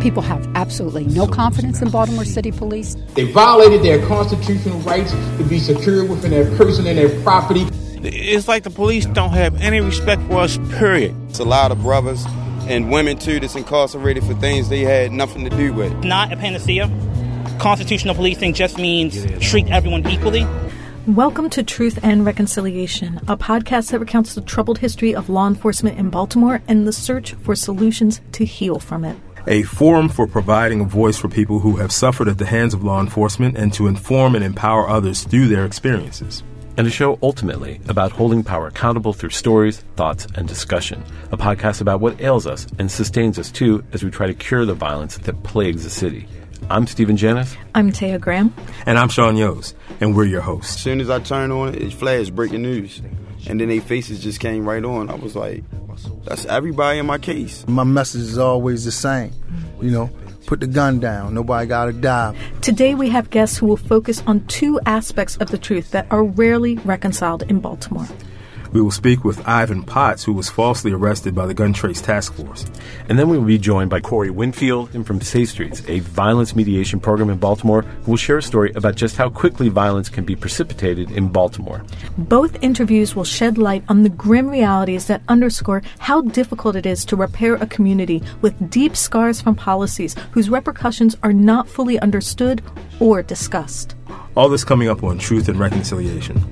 People have absolutely no confidence in Baltimore City Police. They violated their constitutional rights to be secure within their person and their property. It's like the police don't have any respect for us, period. It's a lot of brothers and women, too, that's incarcerated for things they had nothing to do with. Not a panacea. Constitutional policing just means treat everyone equally. Welcome to Truth and Reconciliation, a podcast that recounts the troubled history of law enforcement in Baltimore and the search for solutions to heal from it. A forum for providing a voice for people who have suffered at the hands of law enforcement and to inform and empower others through their experiences. And a show ultimately about holding power accountable through stories, thoughts, and discussion. A podcast about what ails us and sustains us, too, as we try to cure the violence that plagues the city. I'm Stephen Janis. I'm Taya Graham. And I'm Sean Yos, and we're your hosts. As soon as I turned on it flashed breaking news. And then their faces just came right on. I was like, that's everybody in my case. My message is always the same. Put the gun down. Nobody got to die. Today we have guests who will focus on two aspects of the truth that are rarely reconciled in Baltimore. We will speak with Ivan Potts, who was falsely arrested by the Gun Trace Task Force. And then we will be joined by Corey Winfield and from Safe Streets, a violence mediation program in Baltimore, who will share a story about just how quickly violence can be precipitated in Baltimore. Both interviews will shed light on the grim realities that underscore how difficult it is to repair a community with deep scars from policies whose repercussions are not fully understood or discussed. All this coming up on Truth and Reconciliation.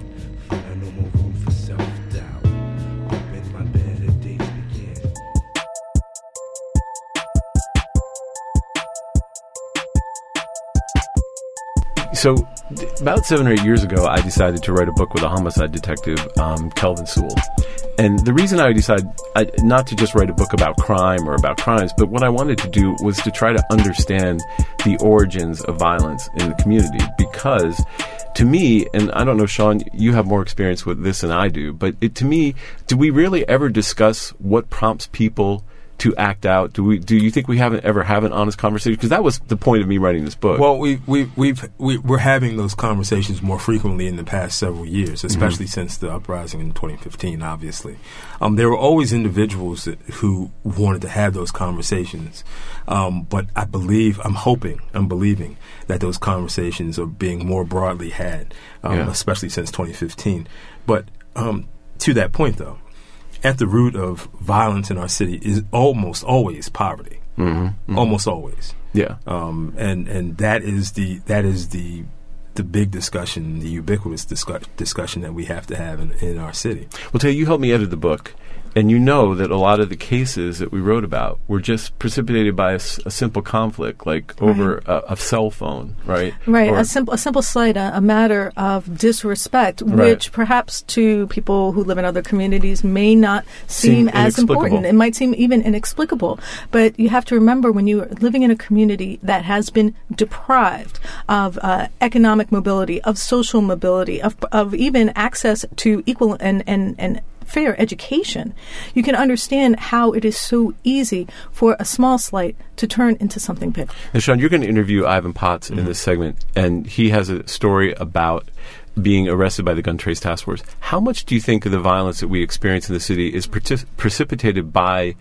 So, about 7 or 8 years ago, I decided to write a book with a homicide detective, Kelvin Sewell. And the reason I decided not to just write a book about crime or about crimes, but what I wanted to do was to try to understand the origins of violence in the community. Because, to me, and I don't know, Sean, you have more experience with this than I do, but to me, do we really ever discuss what prompts people to act out? Do you think we haven't ever have an honest conversation? Because that was the point of me writing this book. Well, we're having those conversations more frequently in the past several years, especially since the uprising in 2015. Obviously, there were always individuals who wanted to have those conversations, but I'm believing that those conversations are being more broadly had, especially since 2015. But to that point, though, at the root of violence in our city is almost always poverty. Almost always. Yeah. And that is the big discussion, the ubiquitous discussion that we have to have in our city. Well, Tay, you helped me edit the book, and you know that a lot of the cases that we wrote about were just precipitated by a simple conflict, like over a cell phone, right? Right, a simple slight, a matter of disrespect, which perhaps to people who live in other communities may not seem as important. It might seem even inexplicable. But you have to remember, when you're living in a community that has been deprived of economic mobility, of social mobility, of even access to equal and fair education, you can understand how it is so easy for a small slight to turn into something big. Now, Sean, you're going to interview Ivan Potts in this segment, and he has a story about being arrested by the Gun Trace Task Force. How much do you think of the violence that we experience in the city is precipitated by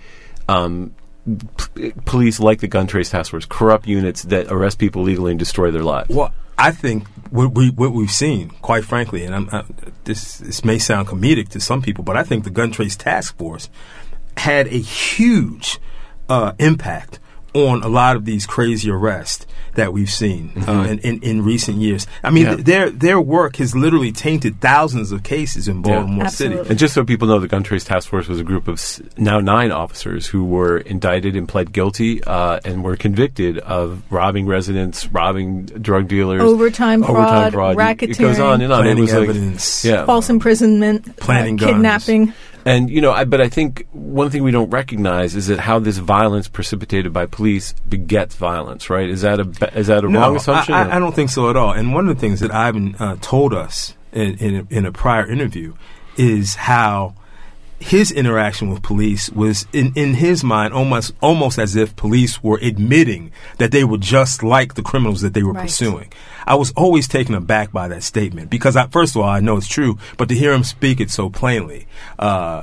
police like the Gun Trace Task Force, corrupt units that arrest people legally and destroy their lives? Well, I think what we've seen, quite frankly, and this may sound comedic to some people, but I think the Gun Trace Task Force had a huge impact on a lot of these crazy arrests that we've seen in recent years. I mean, their work has literally tainted thousands of cases in Baltimore City. And just so people know, the Gun Trace Task Force was a group of now 9 officers who were indicted and pled guilty and were convicted of robbing residents, robbing drug dealers, overtime fraud, racketeering. It goes on and on. Planting it was evidence, false imprisonment, planting kidnapping. Guns. And, but I think one thing we don't recognize is that how this violence precipitated by police begets violence, right? Is that a wrong assumption? I don't think so at all. And one of the things that Ivan told us in a prior interview is how his interaction with police was, in his mind, almost as if police were admitting that they were just like the criminals that they were pursuing. I was always taken aback by that statement because, first of all, I know it's true, but to hear him speak it so plainly,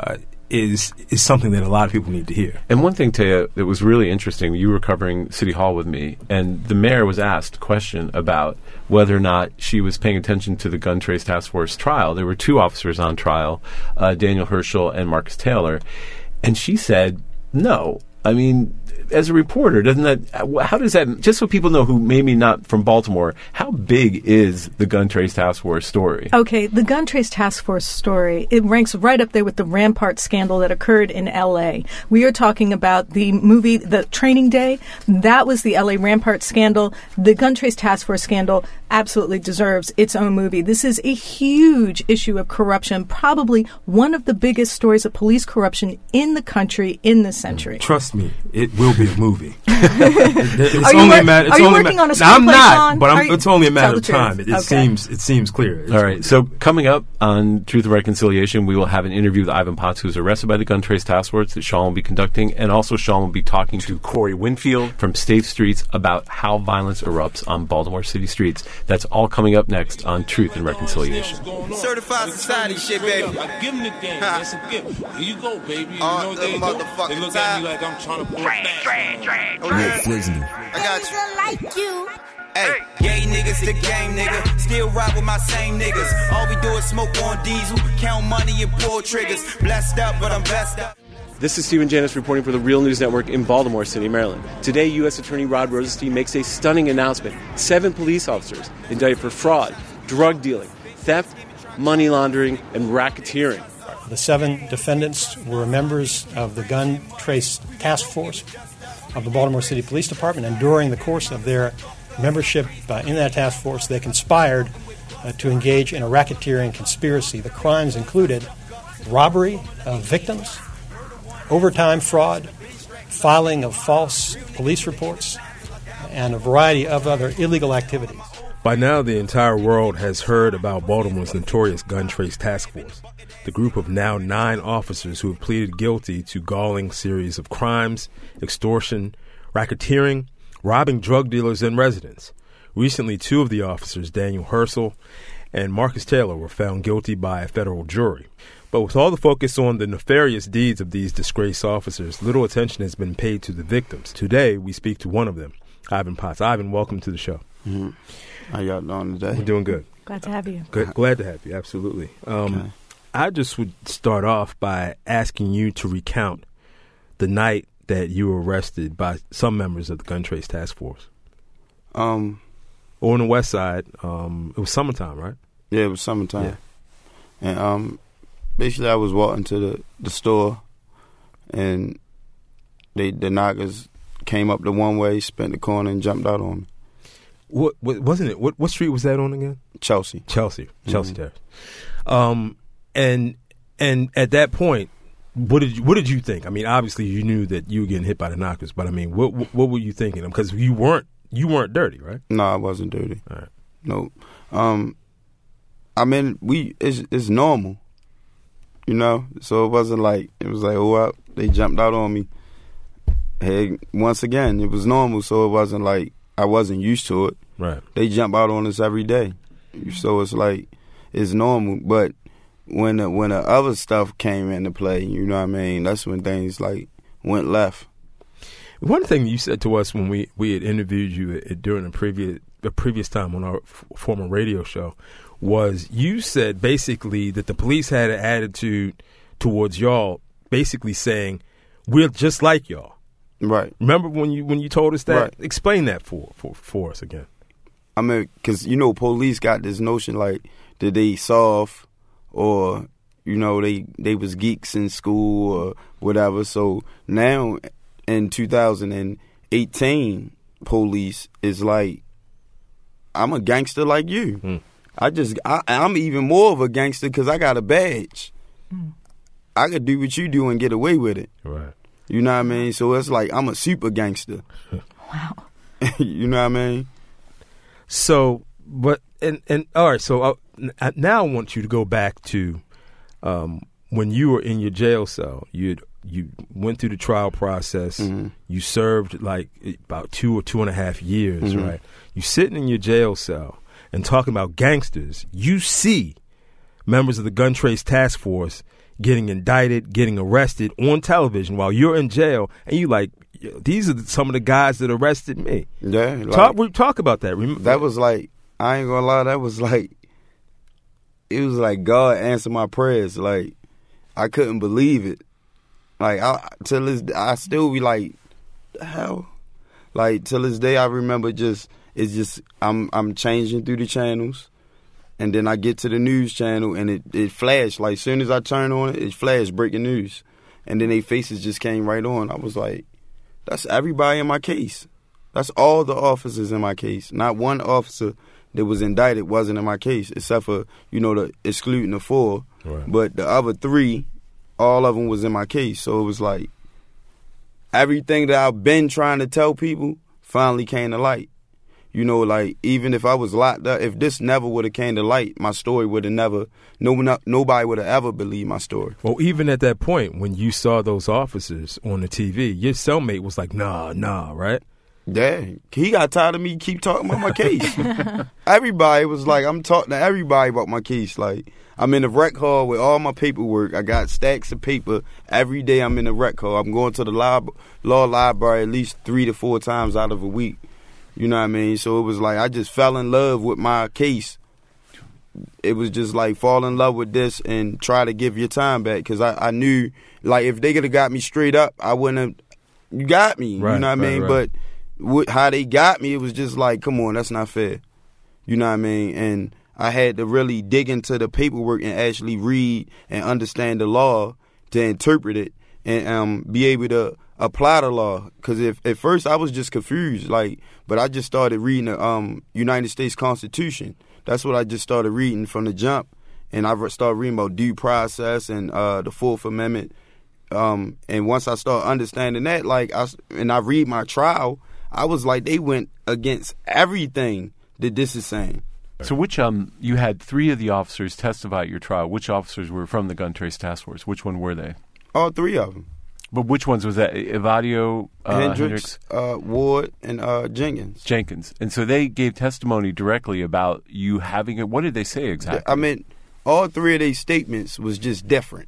is something that a lot of people need to hear. And one thing, Taya, that was really interesting, you were covering City Hall with me, and the mayor was asked a question about whether or not she was paying attention to the Gun Trace Task Force trial. There were 2 officers on trial, Daniel Herschel and Marcus Taylor, and she said, no. I mean, as a reporter, how does that, just so people know who maybe not from Baltimore, how big is the Gun Trace Task Force story? Okay, the Gun Trace Task Force story, it ranks right up there with the Rampart scandal that occurred in L.A. We are talking about the movie, The Training Day. That was the L.A. Rampart scandal. The Gun Trace Task Force scandal absolutely deserves its own movie. This is a huge issue of corruption, probably one of the biggest stories of police corruption in the country in this century. Trust me, it will be a movie. Are you working on a screenplay, I'm not, Sean? but it's only a matter of time. It Okay. seems clear. All right. So coming up on Truth and Reconciliation, we will have an interview with Ivan Potts, who's arrested by the Gun Trace Task Force that Sean will be conducting, and also Sean will be talking to Corey Winfield from State Streets about how violence erupts on Baltimore City streets. That's all coming up next on Truth and Reconciliation. Certified society shit, baby. I give them the game. That's a gift. Here you go, baby. You know what they do? They look at me like I'm trying to pull a fast. I got you. Hey, gay niggas, the game nigga. Still ride with my same niggas. All we do is smoke on diesel, count money and pull triggers. Blessed up, but I'm blessed up. This is Stephen Janis reporting for the Real News Network in Baltimore City, Maryland. Today, U.S. Attorney Rod Rosenstein makes a stunning announcement. 7 police officers indicted for fraud, drug dealing, theft, money laundering, and racketeering. The 7 defendants were members of the Gun Trace Task Force of the Baltimore City Police Department, and during the course of their membership in that task force, they conspired to engage in a racketeering conspiracy. The crimes included robbery of victims, overtime fraud, filing of false police reports, and a variety of other illegal activities. By now, the entire world has heard about Baltimore's notorious Gun Trace Task Force, the group of now 9 officers who have pleaded guilty to galling series of crimes, extortion, racketeering, robbing drug dealers and residents. Recently, 2 of the officers, Daniel Herschel and Marcus Taylor, were found guilty by a federal jury. But with all the focus on the nefarious deeds of these disgraced officers, little attention has been paid to the victims. Today, we speak to one of them, Ivan Potts. Ivan, welcome to the show. Mm-hmm. How y'all doing today? We're doing good. Glad to have you. Good. Glad to have you, absolutely. Okay. I just would start off by asking you to recount the night that you were arrested by some members of the Gun Trace Task Force. On the west side, it was summertime, right? Yeah, it was summertime. Yeah. And basically I was walking to the store, and the knockers came up the one way, spent the corner, and jumped out on me. What wasn't it? What street was that on again? Chelsea Terrace. And at that point, what did you think? I mean, obviously you knew that you were getting hit by the knockers, but I mean, what were you thinking? Because you weren't dirty, right? No, I wasn't dirty. All right. Nope. I mean, it's normal, you know. So it was like, oh, they jumped out on me. Hey, once again, it was normal. So it wasn't like I wasn't used to it. Right. They jump out on us every day, so it's like it's normal. But when the other stuff came into play, you know what I mean, that's when things like went left. One thing you said to us when we had interviewed you during a previous time on our former radio show was you said basically that the police had an attitude towards y'all, basically saying we're just like y'all. Right. Remember when you told us that? Right. Explain that for us again. I mean, because, you know, police got this notion like that they soft or, you know, they was geeks in school or whatever. So now in 2018, police is like, I'm a gangster like you. I'm even more of a gangster because I got a badge. I could do what you do and get away with it. Right. You know what I mean? So it's like I'm a super gangster. Wow. You know what I mean? So, but and all right. So now I want you to go back to when you were in your jail cell. You went through the trial process. Mm-hmm. You served like about 2 or 2.5 years, mm-hmm. right? You sitting in your jail cell and talking about gangsters. You see members of the Gun Trace Task Force getting indicted, getting arrested on television while you're in jail, and you like, these are some of the guys that arrested me. Yeah. Like, talk about that. That was like, I ain't gonna lie, that was like, it was like God answered my prayers. Like, I couldn't believe it. Like, I still be like, the hell? Like, till this day, I remember I'm changing through the channels, and then I get to the news channel, and it flashed. Like, as soon as I turn on it, it flashed, breaking news. And then their faces just came right on. I was like, that's everybody in my case. That's all the officers in my case. Not one officer that was indicted wasn't in my case, except for, the excluding the 4. Right. But the other 3, all of them was in my case. So it was like everything that I've been trying to tell people finally came to light. Like, even if I was locked up, if this never would have came to light, my story would have never, nobody would have ever believed my story. Well, even at that point, when you saw those officers on the TV, your cellmate was like, nah, right? Yeah, he got tired of me keep talking about my case. Everybody was like, I'm talking to everybody about my case. Like, I'm in the rec hall with all my paperwork. I got stacks of paper. Every day I'm in the rec hall. I'm going to the law library at least 3 to 4 times out of a week. You know what I mean? So it was like I just fell in love with my case. It was just like fall in love with this and try to give your time back, because I knew, like, if they could have got me straight up, I wouldn't have. You got me. Right, you know what I mean? Right. But how they got me, it was just like, come on, that's not fair. You know what I mean? And I had to really dig into the paperwork and actually read and understand the law to interpret it and be able to apply the law. Because at first I was just confused, but I just started reading the United States Constitution. That's what I just started reading from the jump. And I started reading about due process and the Fourth Amendment. And once I started understanding that, I read my trial, I was like, they went against everything that this is saying. So which, you had 3 of the officers testify at your trial. Which officers were from the Gun Trace Task Force? Which one were they? All 3 of them. But which ones was that? Evadio, Hendricks, Ward, and Jenkins. And so they gave testimony directly about you having it. What did they say exactly? I mean, all 3 of their statements was just different.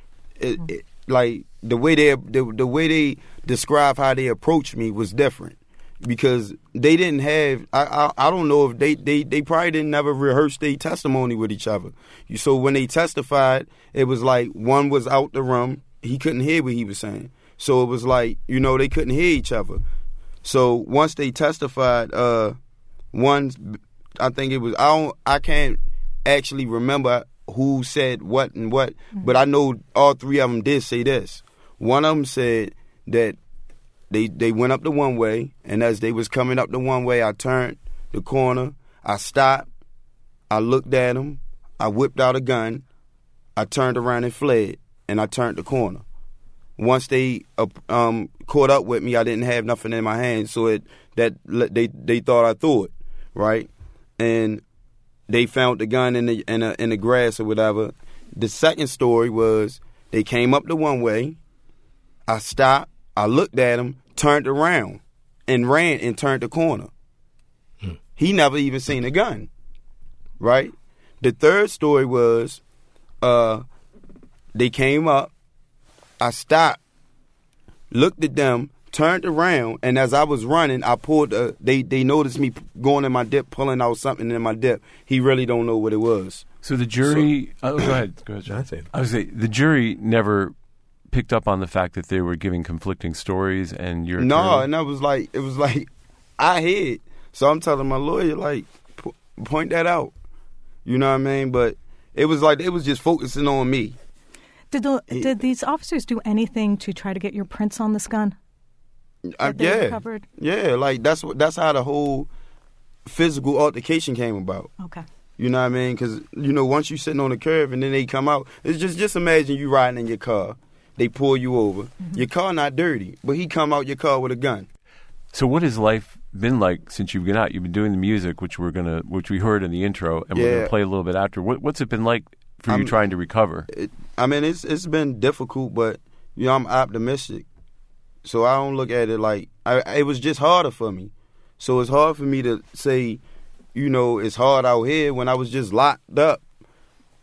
Like the way they describe how they approached me was different, because they didn't have. I don't know if they probably didn't never rehearse their testimony with each other. So when they testified, it was like one was out the room. He couldn't hear what he was saying. So it was like, they couldn't hear each other. So once they testified, I think it was, I can't actually remember who said what and what, but I know all 3 of them did say this. One of them said that they went up the one way, and as they was coming up the one way, I turned the corner, I stopped, I looked at them, I whipped out a gun, I turned around and fled. And I turned the corner. Once they caught up with me, I didn't have nothing in my hand, so they thought I threw it, right? And they found the gun in the grass or whatever. The second story was they came up the one way. I stopped. I looked at him, turned around, and ran and turned the corner. He never even seen a gun, right? The third story was. They came up, I stopped, looked at them, turned around, and as I was running, I pulled, they noticed me going in my dip, pulling out something in my dip. He really don't know what it was. So the jury, go ahead, John. I was saying, the jury never picked up on the fact that they were giving conflicting stories and you're... No, and it was like, I hid. So I'm telling my lawyer, point that out. You know what I mean? But it was like, they was just focusing on me. Did these officers do anything to try to get your prints on this gun? Yeah, that's how the whole physical altercation came about. Okay, you know what I mean? Because once you sitting on the curb and then they come out, it's just imagine you riding in your car, they pull you over, your car not dirty, but he come out your car with a gun. So what has life been like since you've been out? You've been doing the music, which we heard in the intro, and we're gonna play a little bit after. What's it been like for you trying to recover? It's been difficult, but I'm optimistic, so I don't look at it like it was just harder for me. So it's hard for me to say, it's hard out here when I was just locked up.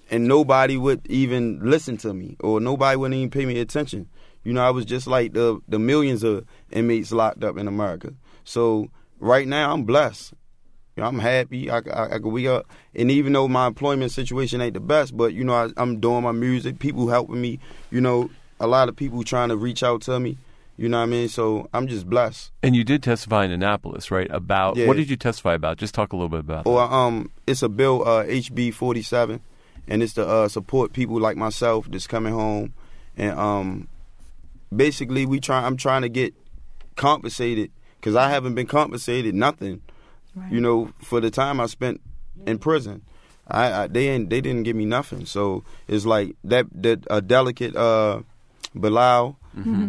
nobody would even listen to me, or nobody wouldn't even pay me attention. You know, I was just like the millions of inmates locked up in America. So right now, I'm blessed. You know, I'm happy. I can wake up, and even though my employment situation ain't the best, but you know, I'm doing my music. People helping me. You know, a lot of people trying to reach out to me. You know what I mean? So I'm just blessed. And you did testify in Annapolis, right? About what did you testify about? Just talk a little bit about that. It's a bill, HB 47, and it's to support people like myself that's coming home, and basically I'm trying to get compensated because I haven't been compensated nothing. Right. You know, for the time I spent in prison, they didn't give me nothing. So it's like that delicate Bilal. Mm-hmm.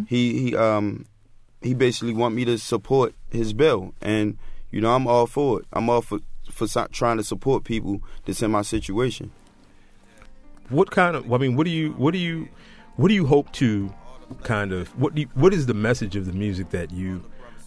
He basically want me to support his bill, and you know I'm all for it. I'm all for trying to support people that's in my situation. What kind of? I mean, what do you hope to kind of? What is the message of the music that you're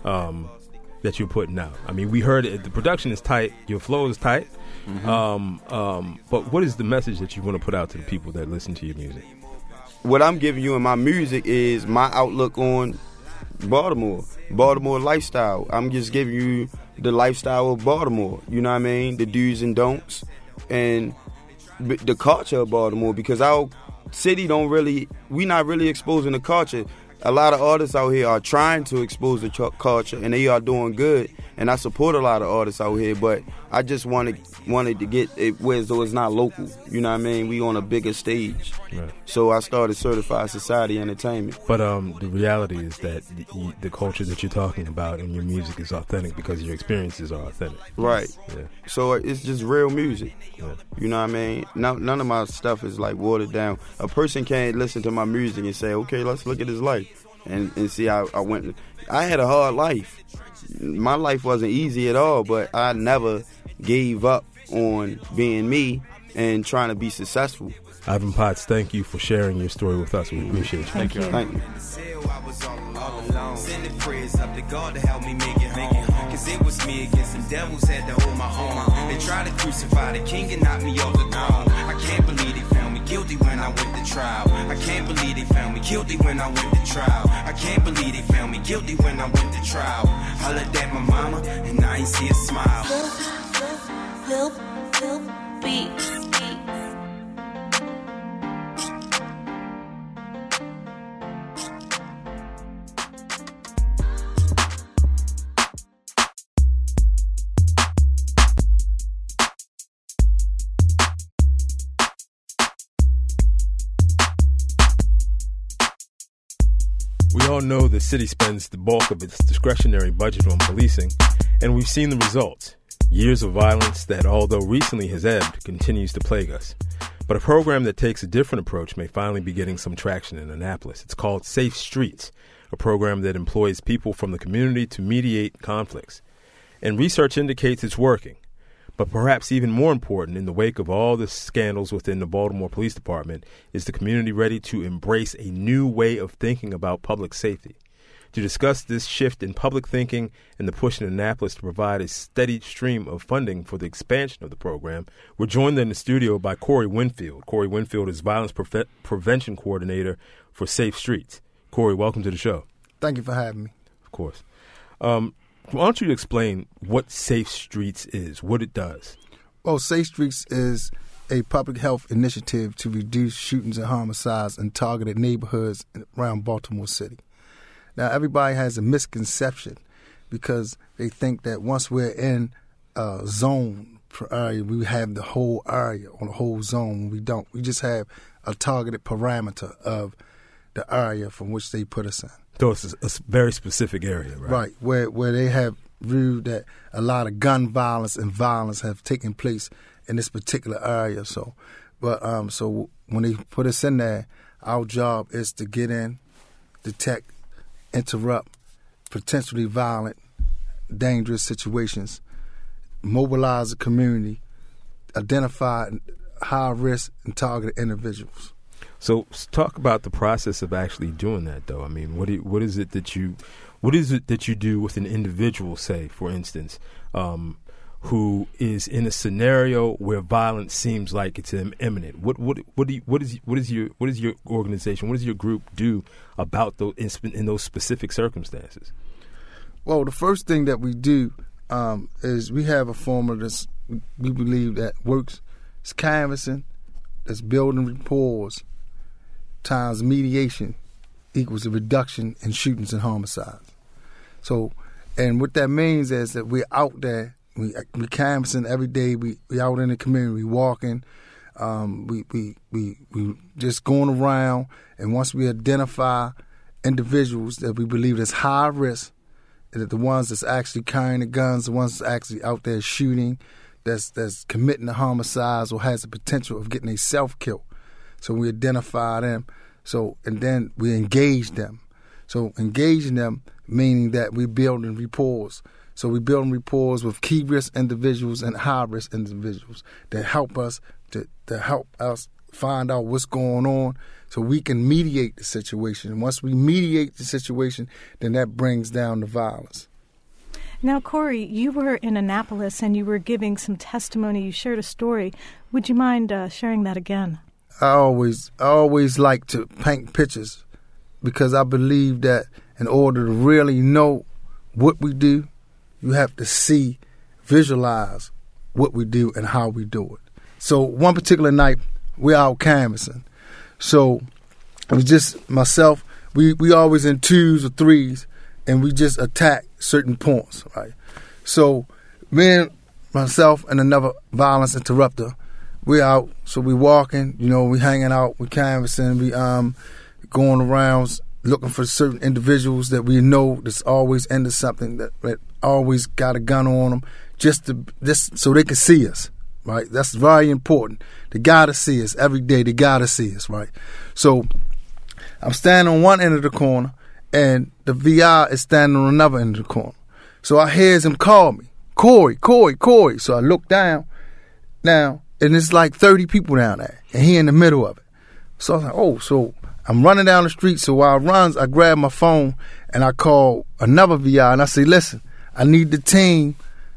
putting out? I mean, we heard it. The production is tight. Your flow is tight. Mm-hmm. But what is the message that you want to put out to the people that listen to your music? What I'm giving you in my music is my outlook on Baltimore lifestyle. I'm just giving you the lifestyle of Baltimore. You know what I mean? The do's and don'ts, and the culture of Baltimore. Because our city we not really exposing the culture. A lot of artists out here are trying to expose the culture, and they are doing good. And I support a lot of artists out here, but I just wanted to get it where so it's not local. You know what I mean? We on a bigger stage. Right. So I started Certified Society Entertainment. But the reality is that the culture that you're talking about in your music is authentic because your experiences are authentic. Right. Yeah. So it's just real music. Yeah. You know what I mean? None of my stuff is like watered down. A person can't listen to my music and say, okay, let's look at his life and see how I went. I had a hard life. My life wasn't easy at all, but I never gave up on being me and trying to be successful. Ivan Potts, thank you for sharing your story with us. We appreciate you. Thank you. Sending prayers up to God to help me make it home. Cause it was me against some devils, had to hold my own. They tried to crucify the king and knock me off the throne. I can't believe they found me guilty when I went to trial. I can't believe they found me guilty when I went to trial. I can't believe they found me guilty when I went to trial. I looked at my mama and I ain't see a smile. Lil Beats. We all know the city spends the bulk of its discretionary budget on policing, and we've seen the results. Years of violence that, although recently has ebbed, continues to plague us. But a program that takes a different approach may finally be getting some traction in Annapolis. It's called Safe Streets, a program that employs people from the community to mediate conflicts. And research indicates it's working. But perhaps even more important, in the wake of all the scandals within the Baltimore Police Department, is the community ready to embrace a new way of thinking about public safety? To discuss this shift in public thinking and the push in Annapolis to provide a steady stream of funding for the expansion of the program, we're joined in the studio by Corey Winfield. Corey Winfield is Violence Prevention Coordinator for Safe Streets. Corey, welcome to the show. Thank you for having me. Of course. Why don't you explain what Safe Streets is, what it does? Well, Safe Streets is a public health initiative to reduce shootings and homicides in targeted neighborhoods around Baltimore City. Now, everybody has a misconception because they think that once we're in a zone area, we have the whole area on the whole zone. We don't. We just have a targeted parameter of the area from which they put us in. So it's a very specific area, right? Right, where they have viewed that a lot of gun violence and violence have taken place in this particular area. So when they put us in there, our job is to get in, detect, interrupt potentially violent, dangerous situations, mobilize the community, identify high-risk and targeted individuals. So talk about the process of actually doing that, though. I mean, what is it that you do with an individual? Say, for instance, who is in a scenario where violence seems like it's imminent? What is your organization? What does your group do about those in those specific circumstances? Well, the first thing that we do is we have a formula that we believe that works. It's canvassing, that's building rapport, times mediation equals a reduction in shootings and homicides. So, and what that means is that we're out there, we canvassing every day. We out in the community, we walking, we just going around. And once we identify individuals that we believe is high risk, that the ones that's actually carrying the guns, the ones that's actually out there shooting, that's committing the homicides or has the potential of getting a self-kill. So we identify them. So, and then we engage them. So engaging them meaning that we're building rapport. So we're building rapport with key risk individuals and high risk individuals that help us to help us find out what's going on so we can mediate the situation. And once we mediate the situation, then that brings down the violence. Now, Corey, you were in Annapolis and you were giving some testimony. You shared a story. Would you mind sharing that again? I always like to paint pictures because I believe that in order to really know what we do, you have to visualize what we do and how we do it. So one particular night, we're out canvassing. So it was just myself. We always in 2s or 3s, and we just attack certain points, right? So me and myself and another violence interrupter, we out, so we walking, we hanging out, we canvassing, we going around looking for certain individuals that we know that's always into something, that always got a gun on them, just so they can see us, right? That's very important. They gotta see us every day. They gotta see us, right? So I'm standing on one end of the corner, and the VI is standing on another end of the corner. So I hears him call me, Corey. So I look down now, and it's like 30 people down there, and he in the middle of it. So I was like, oh, so I'm running down the street. So while I runs, I grab my phone, and I call another VI, and I say, listen, I need the team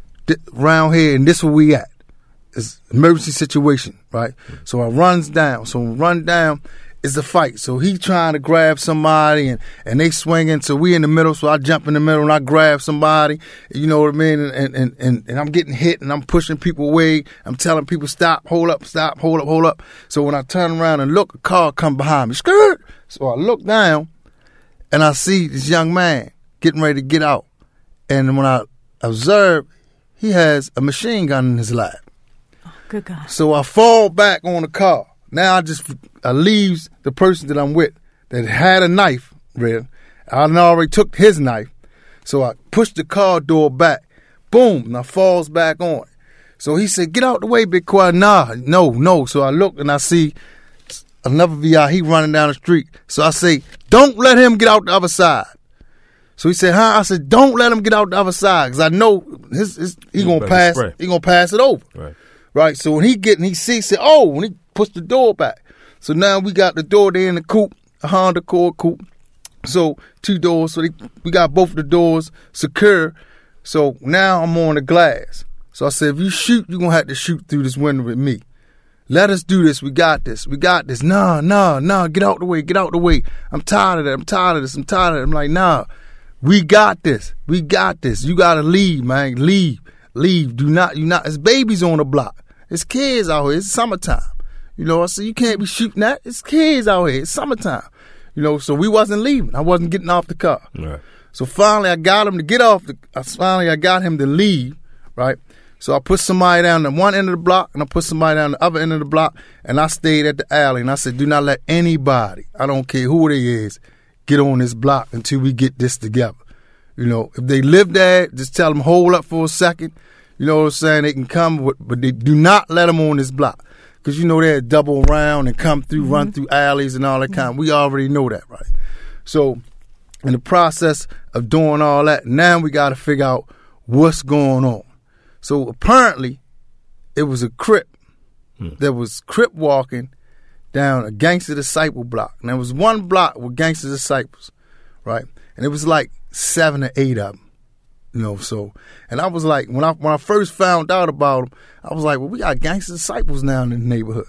around here, and this is where we at. It's emergency situation, right? So I runs down. So when I run down, it's a fight. So he trying to grab somebody, and they swinging. So we in the middle. So I jump in the middle and I grab somebody. You know what I mean? And I'm getting hit, and I'm pushing people away. I'm telling people stop, hold up, stop, hold up. So when I turn around and look, a car come behind me. Skirt. So I look down, and I see this young man getting ready to get out. And when I observe, he has a machine gun in his lap. Oh, good God. So I fall back on the car. Now I leaves the person that I'm with that had a knife, I already took his knife. So I pushed the car door back. Boom, and I falls back on it. So he said, get out the way, Big Quiet. Nah, no. So I look and I see another VI, he running down the street. So I say, don't let him get out the other side. So he said, huh? I said, don't let him get out the other side, because I know he gonna pass it over. Right. So when he sees it, when he push the door back. So now we got the door there in the coupe, a Honda Accord coupe. So 2 doors. So we got both of the doors secure. So now I'm on the glass. So I said, if you shoot, you're going to have to shoot through this window with me. Let us do this. We got this. Nah. Get out the way. I'm tired of that. I'm like, nah, we got this. You got to leave, man. Leave. Do not. It's babies on the block. It's kids out here. It's summertime. I said, you can't be shooting that. It's kids out here. It's summertime. So we wasn't leaving. I wasn't getting off the car. Right. So finally I got him to get off. I got him to leave, right? So I put somebody down at one end of the block, and I put somebody down the other end of the block, and I stayed at the alley, and I said, do not let anybody, I don't care who they is, get on this block until we get this together. If they live there, just tell them, hold up for a second. You know what I'm saying? They can come, but they do not let them on this block. Because they'll double around and come through, run through alleys and all that kind. We already know that, right? So in the process of doing all that, now we got to figure out what's going on. So apparently it was a Crip that was Crip walking down a Gangster Disciple block. And there was one block with Gangster Disciples, right? And it was like 7 or 8 of them. So, and I was like, when I first found out about him, I was like, well, we got gangster disciples now in the neighborhood,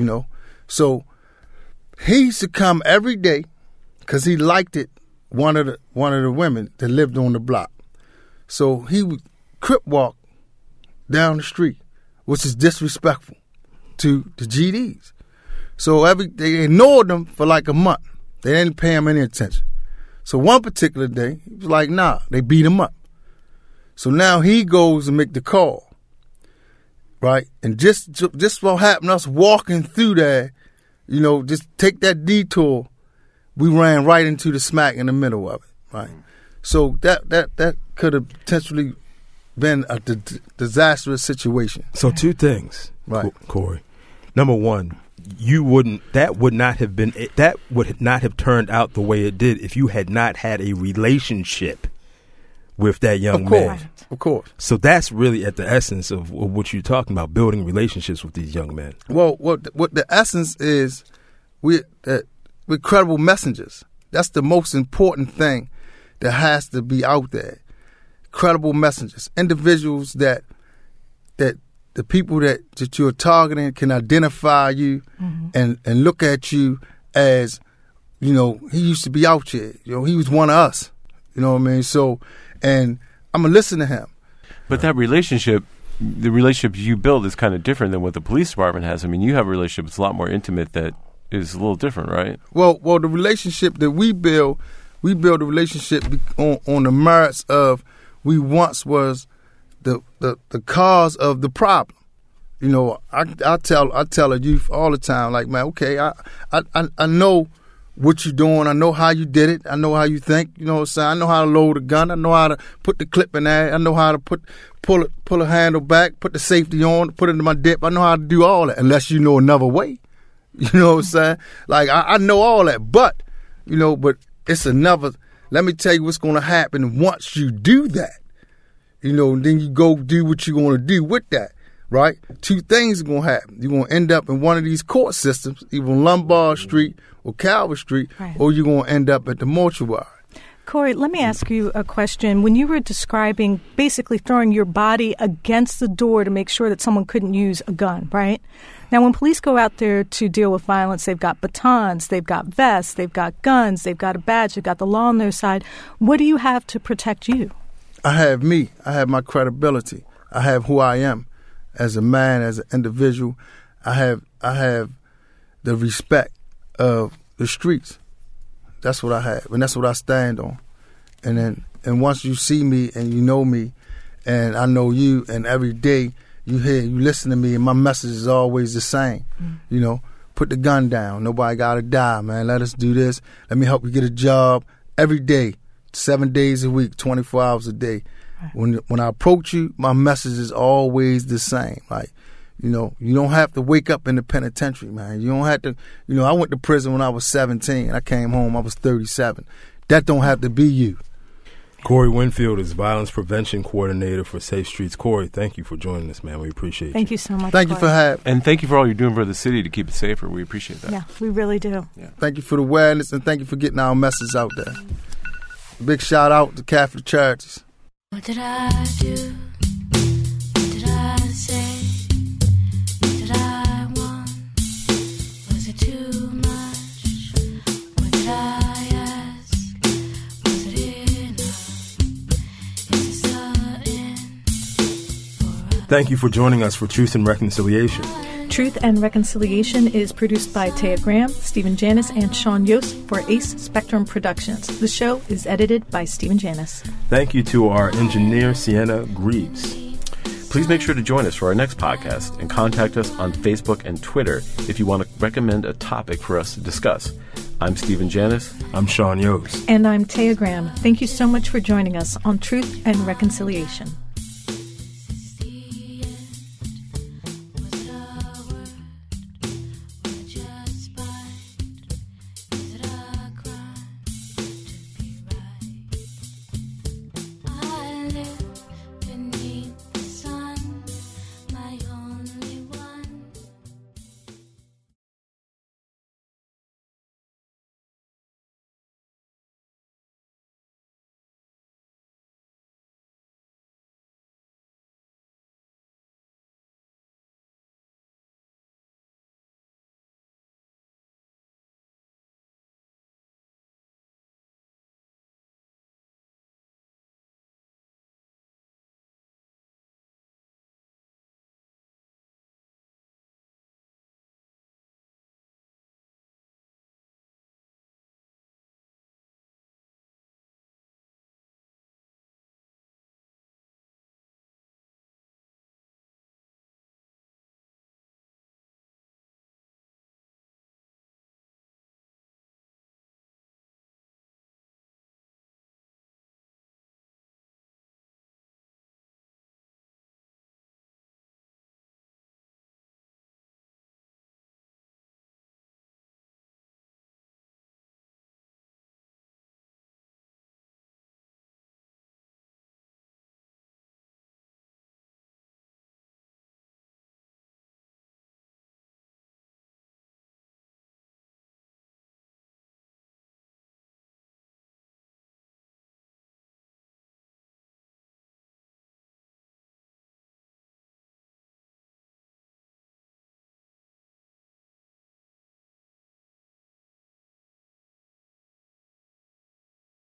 So he used to come every day because he liked it. One of the women that lived on the block, so he would crip walk down the street, which is disrespectful to the GDs. So they ignored him for like a month. They didn't pay him any attention. So one particular day, he was like, nah, they beat him up. So now he goes and make the call, right? And just what happened, us walking through there, just take that detour, we ran right into the smack in the middle of it, right? So that could have potentially been a disastrous situation. So two things, right, Corey. Number one, that would not have turned out the way it did if you had not had a relationship with that young man. Of course. So that's really at the essence of what you're talking about, building relationships with these young men. Well, what the essence is, we're credible messengers. That's the most important thing that has to be out there. Credible messengers, individuals that the people that you're targeting can identify you and look at you as, he used to be out here. He was one of us. You know what I mean? So, and I'm going to listen to him. But that relationship, the relationship you build is kind of different than what the police department has. I mean, you have a relationship that's a lot more intimate that is a little different, right? Well, the relationship that we build a relationship on the merits of we once was the cause of the problem. I tell a youth all the time, like, man, okay, I know what you're doing. I know how you did it. I know how you think. You know what I'm saying? I know how to load a gun. I know how to put the clip in there. I know how to pull a handle back, put the safety on, put it in my dip. I know how to do all that, unless you know another way. You know what I'm saying? Like, I know all that, but it's another. Let me tell you what's going to happen once you do that. Then you go do what you're going to do with that, right? Two things are going to happen. You're going to end up in one of these court systems, either Lombard Street or Calvert Street, right, or you're going to end up at the mortuary. Corey, let me ask you a question. When you were describing basically throwing your body against the door to make sure that someone couldn't use a gun, right? Now, when police go out there to deal with violence, they've got batons, they've got vests, they've got guns, they've got a badge, they've got the law on their side. What do you have to protect you? I have me. I have my credibility. I have who I am as a man, as an individual. I have the respect of the streets. That's what I have, and that's what I stand on. And once you see me and you know me, and I know you, and every day you listen to me, and my message is always the same. Put the gun down. Nobody got to die, man. Let us do this. Let me help you get a job every day, 7 days a week, 24 hours a day. Right. When I approach you, my message is always the same. Like, you don't have to wake up in the penitentiary, man. You don't have to, I went to prison when I was 17. I came home, I was 37. That don't have to be you. Corey Winfield is Violence Prevention Coordinator for Safe Streets. Corey, thank you for joining us, man. We appreciate you. Thank you so much. Thank you for having. And thank you for all you're doing for the city to keep it safer. We appreciate that. Yeah, we really do. Yeah. Thank you for the awareness, and thank you for getting our message out there. Big shout out to Catholic Charities. What did I do? What did I say? What did I want? Was it too much? What did I ask? Was it enough? Is it sudden? Thank you for joining us for Truth and Reconciliation. Truth and Reconciliation is produced by Taya Graham, Stephen Janis, and Sean Yost for Ace Spectrum Productions. The show is edited by Stephen Janis. Thank you to our engineer, Sienna Greaves. Please make sure to join us for our next podcast and contact us on Facebook and Twitter if you want to recommend a topic for us to discuss. I'm Stephen Janis. I'm Sean Yost. And I'm Taya Graham. Thank you so much for joining us on Truth and Reconciliation.